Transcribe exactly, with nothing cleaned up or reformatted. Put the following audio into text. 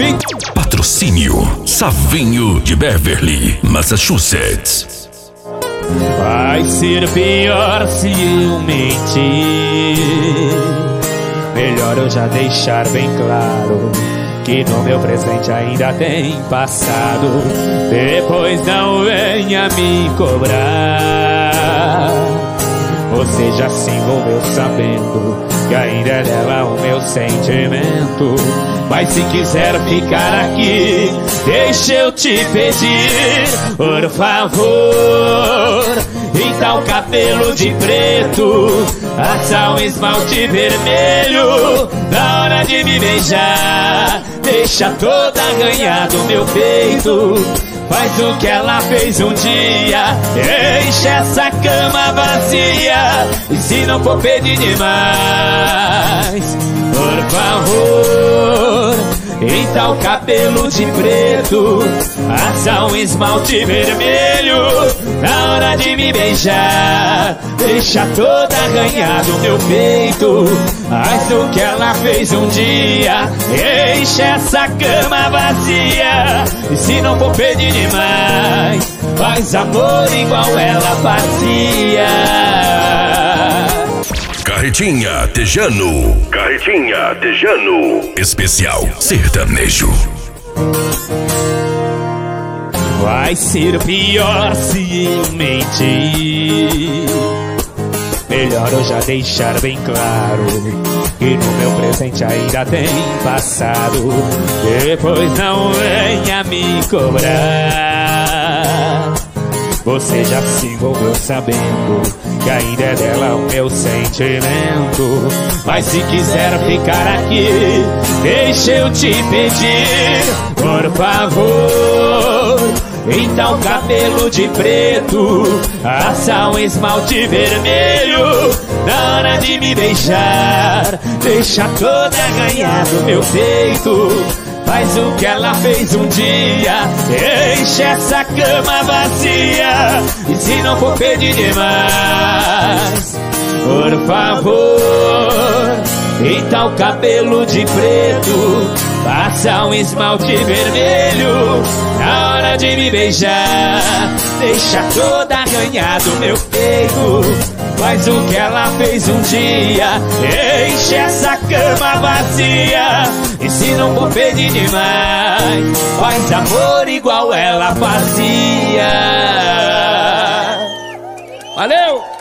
Patrocínio Savinho de Beverly, Massachusetts. Vai ser pior se eu mentir. Melhor eu já deixar bem claro que no meu presente ainda tem passado. Depois não venha me cobrar. Você já se envolveu sabendo que ainda é dela o meu sentimento. Mas se quiser ficar aqui, deixa eu te pedir, por favor, pinta o cabelo de preto, passa um esmalte vermelho na hora de me beijar. Deixa toda arranhada o meu peito, faz o que ela fez um dia, enche essa cama vazia. E se não for pedir demais, por favor, pinta o cabelo de preto, passa um esmalte vermelho na hora de me beijar. Deixa toda arranhada o meu peito, faz o que ela fez um dia, enche essa cama vazia. E se não for pedir demais, faz amor igual ela fazia. Carretinha Tejano. Carretinha Tejano. Especial sertanejo. Vai ser pior se eu mentir. Melhor eu já deixar bem claro que no meu presente ainda tem passado. Depois não venha me cobrar. Você já se envolveu sabendo que ainda é dela o meu sentimento. Mas se quiser ficar aqui, deixa eu te pedir, por favor, pinta o cabelo de preto, passa um esmalte vermelho na hora de me beijar. Deixa toda arranhada o meu peito, faz o que ela fez um dia, enche essa cama vazia. E se não for pedir demais, por favor, pinta o cabelo de preto, passa um esmalte vermelho na hora de me beijar. Deixa toda arranhada o meu peito, faz o que ela fez um dia, enche essa cama vazia. E se não for pedir demais, faz amor igual ela fazia. Valeu!